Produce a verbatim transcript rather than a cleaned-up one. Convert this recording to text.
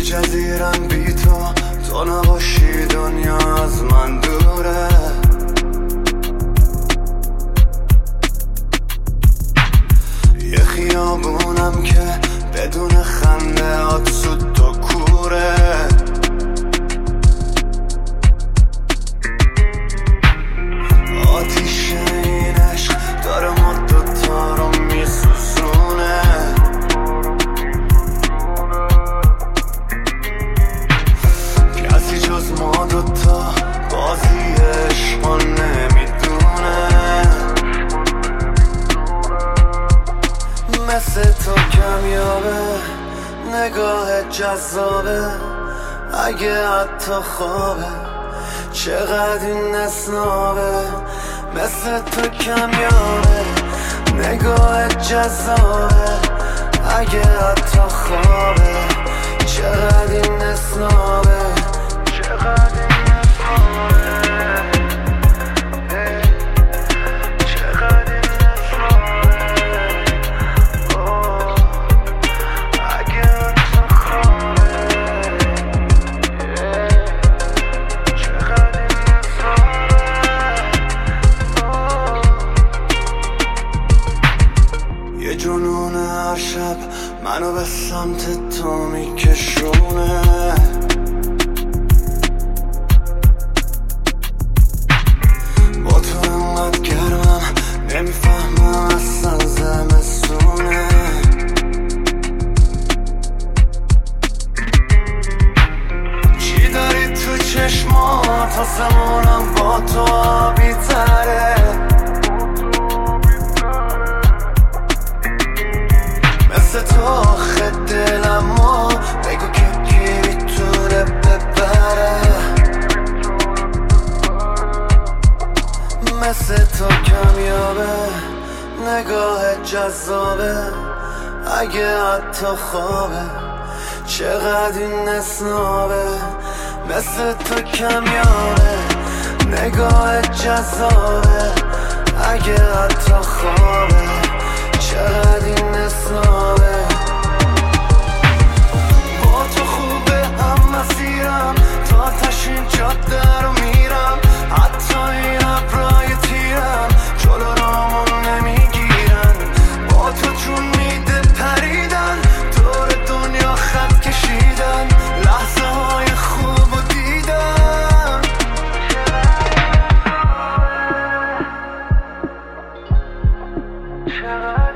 جزیرم بی تو، تو نباشی دنیا از من دوره. یه خیابونم که بدون خنده هات سود و کوره. آتیش این عشق داره ما دوتا رو میسوزونه. کسی جز ما دوتا بازی عشقا نمیدونه. مثل تو کمیابه، نگاه جذابه، اگه حتی خوابه چقدر این اسنابه. مثل تو کمیابه، نگاه جذابه، اگه حتی خوابه چقدر این اسنابه. چقدر این اسنابه. یه جنون هر شب منو به سمت تو میکشونه. با تو انقدر گرمم نمیفهمم اصلا زمستونه. چی داری تو چشمات آسمونم با تو آبی تره. مثل تو آخه دلمو بگو که کی میتونه ببره. مثل تو کمیابه، نگاه جذابه، اگه حتی خوابه چقدر این اسنابه. مثل تو کمیابه، نگاه جذابه، اگه حتی خوابه چقدر این اسنابه. با تو خوبه هم مسیرم، تا تشین جاده رو میرم. حتی این ابرای تیرم جلو رامون نمیگیرن. با تو جون میده پریدن، دور دنیا خط کشیدن، لحظه های خوب و دیدن. چقدر